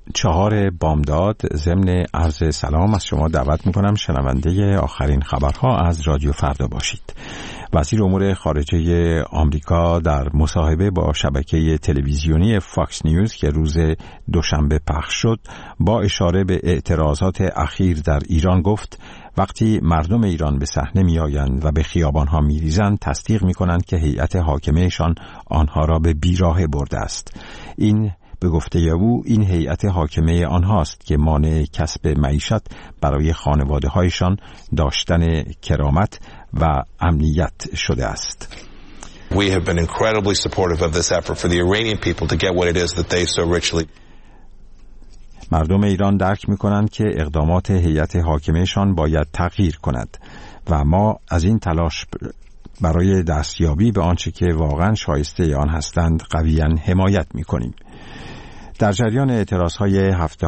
4 بامداد ضمن عرض سلام از شما دعوت میکنم شنونده آخرین خبرها از رادیو فردا باشید. وزیر امور خارجه آمریکا در مصاحبه با شبکه تلویزیونی فاکس نیوز که روز دوشنبه پخش شد با اشاره به اعتراضات اخیر در ایران گفت وقتی مردم ایران به صحنه میآیند و به خیابانها میریزند تصدیق میکنند که هیئت حاکمهشان آنها را به بیراهه برده است. این به گفته او این هیئت حاکمه آنهاست که مانع کسب معیشت برای خانواده‌هایشان، داشتن کرامت و امنیت شده است. We have been incredibly supportive of this effort for the Iranian people to get what it is that they so richly. مردم ایران درک می‌کنند که اقدامات هیئت حاکمهشان باید تغییر کند و ما از این تلاش برای دستیابی به آنچه که واقعا شایسته آن هستند قویاً حمایت می‌کنیم. در جریان اعتراضهای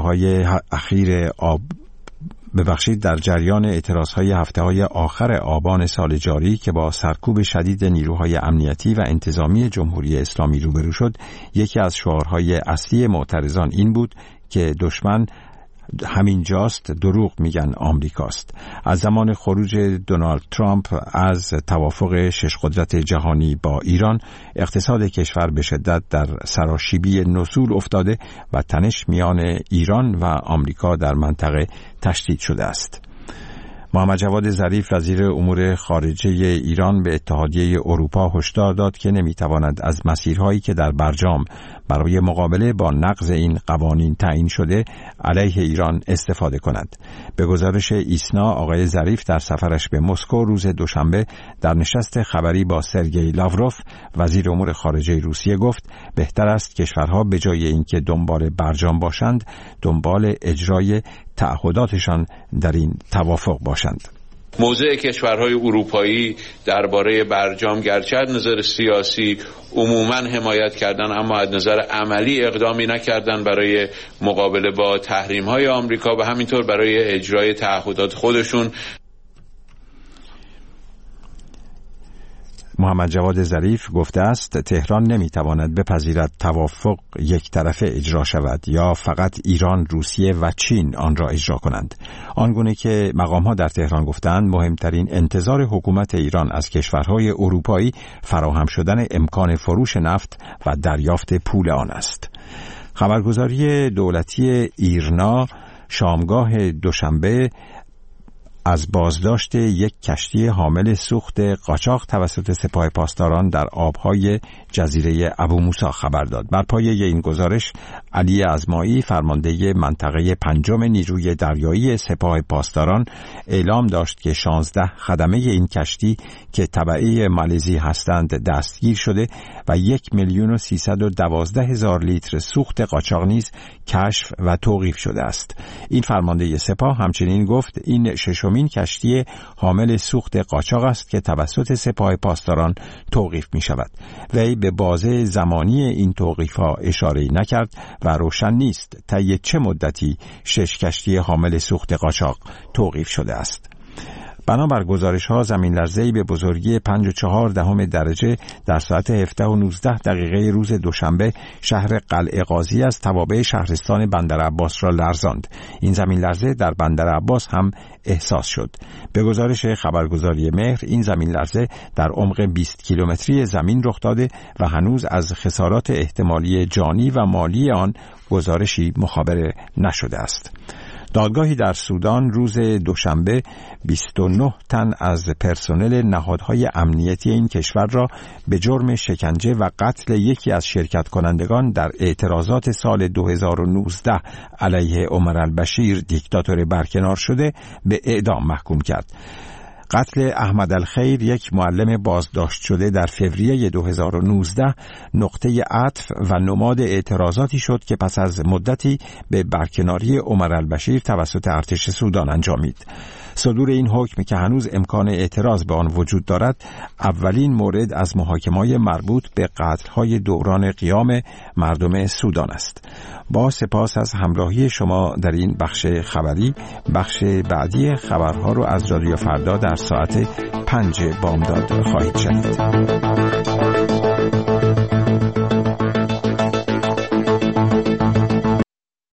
هفته‌های آخر آبان سال جاری که با سرکوب شدید نیروهای امنیتی و انتظامی جمهوری اسلامی روبرو شد، یکی از شعارهای اصلی معترضان این بود که دشمن همین جاست، دروغ میگن آمریکاست. از زمان خروج دونالد ترامپ از توافق 6 قدرت جهانی با ایران، اقتصاد کشور به شدت در سراشیبی نزول افتاده و تنش میان ایران و آمریکا در منطقه تشدید شده است. محمد جواد ظریف وزیر امور خارجه ایران به اتحادیه اروپا هشدار داد که نمیتواند از مسیرهایی که در برجام برای مقابله با نقض این قوانین تعیین شده علیه ایران استفاده کند. به گزارش ایسنا، آقای ظریف در سفرش به مسکو روز دوشنبه در نشست خبری با سرگئی لاوروف وزیر امور خارجه روسیه گفت بهتر است کشورها به جای اینکه دنبال برجام باشند دنبال اجرای تعهداتشان در این توافق باشند. موضع کشورهای اروپایی درباره برجام گرچه از نظر سیاسی عموماً حمایت کردن، اما از نظر عملی اقدامی نکردن برای مقابله با تحریم‌های آمریکا و همینطور برای اجرای تعهدات خودشون. محمد جواد ظریف گفته است تهران نمیتواند بپذیرد توافق یک طرفه اجرا شود یا فقط ایران، روسیه و چین آن را اجرا کنند. آنگونه که مقام‌ها در تهران گفتند مهمترین انتظار حکومت ایران از کشورهای اروپایی فراهم شدن امکان فروش نفت و دریافت پول آن است. خبرگزاری دولتی ایرنا شامگاه دوشنبه از بازداشت یک کشتی حامل سوخت قاچاق توسط سپاه پاسداران در آبهای جزیره ابو موسی خبر داد. بر پایه این گزارش علی ازمایی فرمانده منطقه 5 نیروی دریایی سپاه پاسداران اعلام داشت که 16 خدمه این کشتی که تبعه مالزی هستند دستگیر شده و 1,312,000 لیتر سوخت قاچاق نیز کشف و توقیف شده است. این فرمانده سپاه همچنین گفت این ششمین کشتی حامل سوخت قاچاق است که توسط سپاه پاسداران توقیف می شود. وی به بازه زمانی این توقیف‌ها اشاره نکرد و روشن نیست طی چه مدتی 6 کشتی حامل سوخت قاچاق توقیف شده است. بنابر گزارش‌ها زمین‌لرزه‌ای به بزرگی 5.4 درجه در ساعت 17:19 روز دوشنبه شهر قلعه قاضی از توابع شهرستان بندرعباس را لرزاند. این زمین‌لرزه در بندرعباس هم احساس شد. به گزارش خبرگزاری مهر این زمین‌لرزه در عمق 20 کیلومتری زمین رخ داده و هنوز از خسارات احتمالی جانی و مالی آن گزارشی مخابره نشده است. دادگاهی در سودان روز دوشنبه 29 تن از پرسنل نهادهای امنیتی این کشور را به جرم شکنجه و قتل یکی از شرکت کنندگان در اعتراضات سال 2019 علیه عمر البشیر دیکتاتور برکنار شده به اعدام محکوم کرد. قتل احمد الخیر، یک معلم بازداشت شده در فوریه 2019 نقطه عطف و نماد اعتراضاتی شد که پس از مدتی به برکناری عمر البشیر توسط ارتش سودان انجامید. صدور این حکم که هنوز امکان اعتراض به آن وجود دارد اولین مورد از محاکمه‌های مربوط به قتل‌های دوران قیام مردم سودان است. با سپاس از همراهی شما در این بخش خبری، بخش بعدی خبرها رو از رادیو فردا در ساعت 5 بامداد خواهید شنید.